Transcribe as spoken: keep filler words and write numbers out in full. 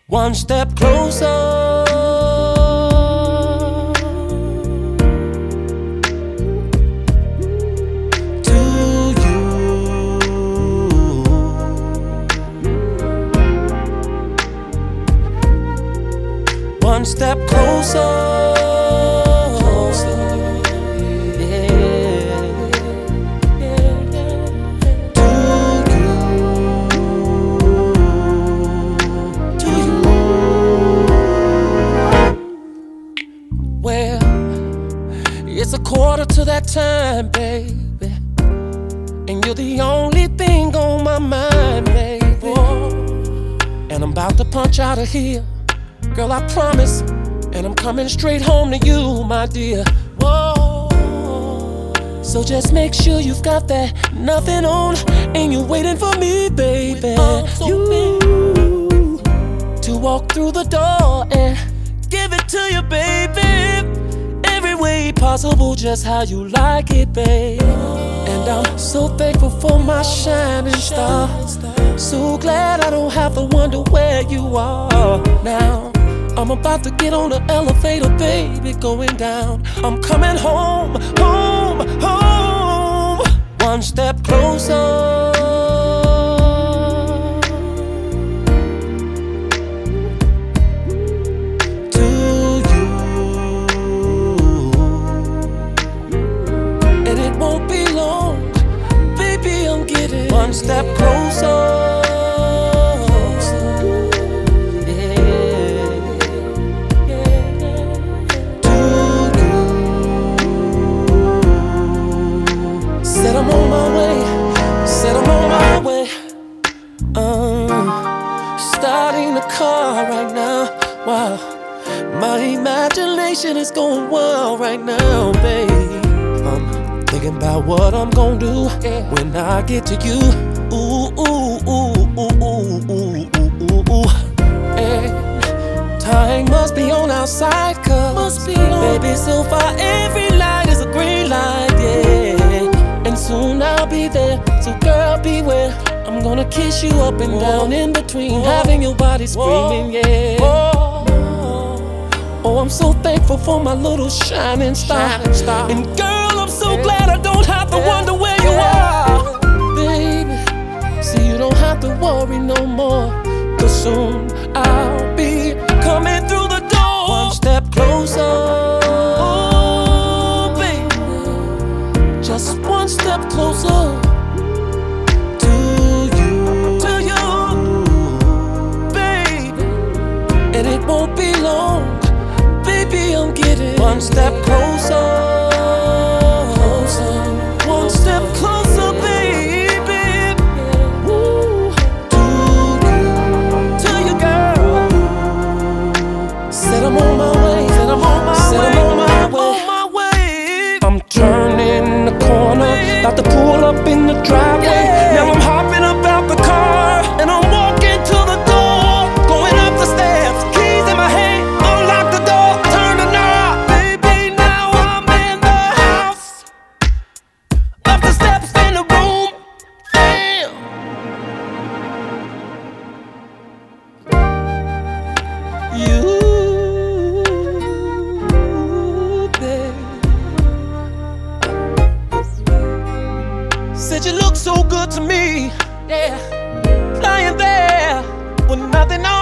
one step closer to you. One step closer, closer, yeah, yeah, to you, to you. Well, it's a quarter to that time, baby, and you're the only thing on my mind, baby. And I'm about to punch out of here, girl, I promise. And I'm coming straight home to you, my dear. Whoa. So just make sure you've got that nothing on, and you're waiting for me, baby. So you to walk through the door and give it to you, baby. Every way possible, just how you like it, babe. And I'm so thankful for my shining star. So glad I don't have to wonder where you are now. I'm about to get on the elevator, baby, going down. I'm coming home, home, home. One step closer to you. And it won't be long, baby, I'm getting one step closer. Said I'm on my way, said I'm on my way. Um, starting the car right now. Wow, my imagination is going wild right now, babe. I'm thinking about what I'm gonna do when I get to you. Ooh, ooh, ooh, ooh, ooh, ooh, ooh, ooh. And time must be on our side, cause must be on. Baby, so far every light is a green light, yeah. And soon I'll be there, so girl beware. I'm gonna kiss you up and down in between, having your body screaming, yeah. Oh, I'm so thankful for my little shining star. And girl, I'm so glad I don't have to wonder where you are, baby. See, you don't have to worry no more, cause soon I'll be coming through the door. One step closer. Just one step closer to you, to you, baby. And it won't be long, baby, I'm getting one step closer, closer. One step closer, baby. Woo. To you, to you, girl. Said I'm on my way, said I'm on my said way, I'm on my way. On my way. I'm turning the corner, about to pull up in the driveway. Yeah. Now I'm hopping up out the car, and I'm walking to the door, going up the steps, keys in my hand, unlock the door, turn the knob, baby, now I'm in the house. Up the steps in the room, damn. You, babe. Said you look so good to me, yeah. Lying there with nothing on.